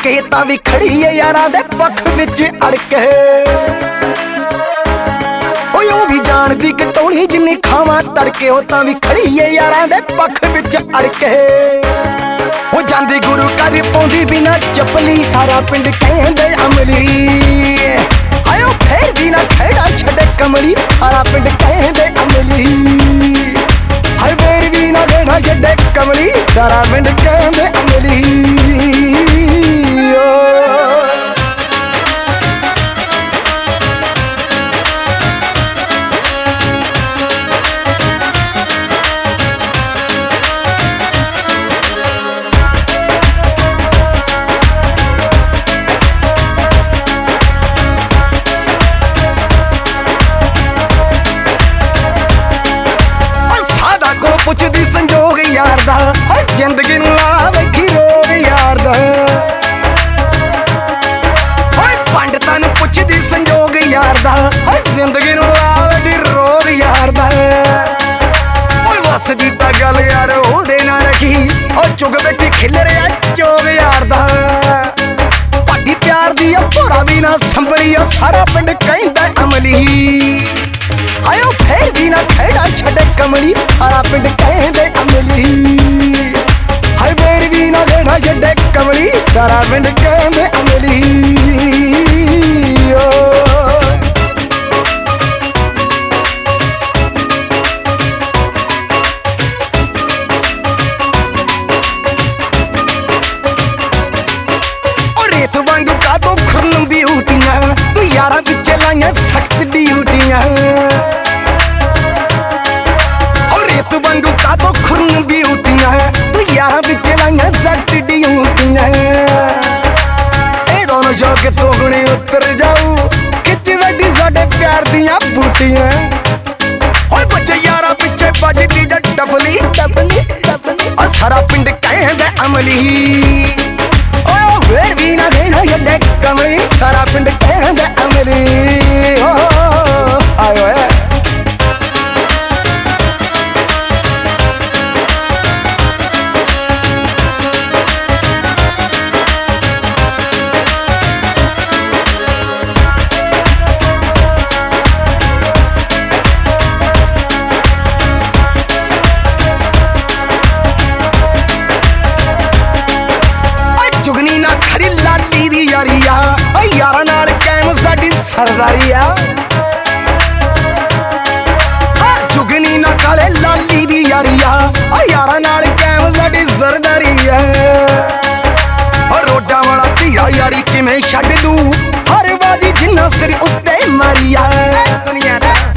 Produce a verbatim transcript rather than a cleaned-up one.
ਕੇ ਤਾਂ ਵੀ ਖੜੀ ਏ ਯਾਰਾਂ ਦੇ ਪੱਖ ਵਿੱਚ ਅੜ ਕੇ। ਓਏ ਉਹ ਵੀ ਜਾਣਦੀ ਕਿ ਟੋਲੀ ਜਿੰਨੀ ਖਾਵਾਂ ਤੜਕੇ, ਉਹ ਤਾਂ ਵੀ ਖੜੀ ਏ ਯਾਰਾਂ ਦੇ ਪੱਖ ਵਿੱਚ ਅੜ ਕੇ। ਉਹ ਜਾਂਦੀ ਗੁਰੂ ਘਰ ਪਾਉਂਦੀ ਬਿਨਾ ਚੱਪਲੀ, ਸਾਰਾ ਪਿੰਡ ਕਹਿੰਦੇ ਅਮਲੀ। ਹਾਏ ਉਹ ਫੇਰ ਵੀ ਨਾ ਖੇੜਾ ਛੱਡੇ ਕਮਲੀ, ਸਾਰਾ ਪਿੰਡ ਕਹਿੰਦੇ ਅਮਲੀ। ਹਾਏ ਫੇਰ ਵੀ ਨਾ ਖੇੜਾ ਛੱਡੇ ਕਮਲੀ, ਸਾਰਾ ਪਿੰਡ ਕਹਿੰਦੇ ਅਮਲੀ। ਪੁੱਛਦੀ ਸੰਜੋਗ ਯਾਰ ਦਾ, ਜ਼ਿੰਦਗੀ ਨੂੰ ਲਾ ਬੈਠੀ ਰੋਗ ਯਾਰ ਦਾ। ਓਏ ਪੰਡਤਾਂ ਨੂੰ ਪੁੱਛਦੀ ਸੰਜੋਗ ਯਾਰ ਦਾ, ਜ਼ਿੰਦਗੀ ਨੂੰ ਲਾ ਬੈਠੀ ਰੋਗ ਯਾਰ ਦਾ। ਓਏ ਵਸਦੀ ਤਾਂ ਗੱਲ ਯਾਰ ਉਹਦੇ ਨਾਲ ਰੱਖੀ, ਉਹ ਚੁਗ ਬੈਠੀ ਖਿਲ ਰਿਹਾ ਚੋਗ ਯਾਰ ਦਾ। ਭਾਡੀ ਪਿਆਰ ਦੀ ਆ ਭੋਰਾ ਵੀ ਨਾ ਸੰਭਲੀ, ਉਹ ਸਾਰਾ ਪਿੰਡ ਕਹਿੰਦਾ ਅਮਲੀ। ਹਾਏ ਉਹ ਫੇਰ ਵੀ ਨਾ ਖੇੜਾ ਛੱਡੇ ਕਮਲੀ, ਸਾਰਾ ਪਿੰਡ ਕਹਿੰਦੇ ਅਮਲੀ। ਹਾਏ ਫੇਰ ਵੀ ਨਾ ਖੇੜਾ ਛੱਡੇ ਕਮਲੀ, ਸਾਰਾ ਪਿੰਡ ਕਹਿੰਦੇ ਅਮਲੀ। ਉਹ ਰੇਤ ਵਾਂਗੂ ਕਾਤੋਂ ਖੁਰਨ ਬਿਊਟੀਆਂ, ਤੂੰ ਯਾਰਾਂ ਵਿੱਚ ਲਾਈਆਂ ਸਖਤ ਡਿਊਟੀਆਂ। ਰੇਤ ਵਾਂਗੂ ਕਾਤੋਂ ਖੁਰਨ ਬਿਊਟੀਆਂ, ਤੂੰ ਯਾਰਾਂ ਵਿੱਚ ਲਾਈਆਂ ਸਖਤ ਡਿਊਟੀਆਂ। ਇਹ ਦੋਨੋਂ ਜੋ ਕਿ ਤੋਗਣੇ ਉਤਰ ਜਾਊ, ਖਿੱਚ ਵੱਡੀ ਸਾਡੇ ਪਿਆਰ ਦੀਆਂ ਬੂਟੀਆਂ। ਓਏ ਬੱਚੇ ਯਾਰਾਂ ਪਿੱਛੇ ਵੱਜਦੀ ਜਾਂ ਡਬਲੀ ਡਬਲੀ ਡਬਲੀ, ਉਹ ਸਾਰਾ ਪਿੰਡ ਕਹਿੰਦਾ ਅਮਲੀ। ਓਏ ਫੇਰ ਵੀ ਨਾ ਦੇਣਾ ਛੱਡੇ ਕਮਲੀ, ਸਾਰਾ ਪਿੰਡ ਕਹਿੰਦਾ ਅਮਲੀ। ਆਏ ਓਏ ਚੁਗਨੀ ਨਾ ਖੜੀ ਲਾਲੀ ਦੀ ਯਾਰੀ ਆ, ਓ ਯਾਰਾਂ ਨਾਲ ਕਾਇਮ ਸਾਡੀ ਸਰਦਾਰੀ ਆ। ਚੁਗਨੀ ਨਾ ਕਾਲੇ ਲਾਲੀ ਦੀ ਯਾਰੀ ਆ, ਓ ਯਾਰਾਂ ਨਾਲ ਕਾਇਮ ਸਾਡੀ ਸਰਦਾਰੀ ਆ। ਓ ਰੋਡਾਂ ਵਾਲਾ ਧੀਰਾ ਯਾਰੀ ਕਿਵੇਂ ਛੱਡ ਦੂ, ਹਰ ਵਾਦੀ ਜਿੰਨਾ ਸਿਰ ਉੱਤੇ ਮਾਰੀ ਆ ਦੁਨੀਆ ਦਾ।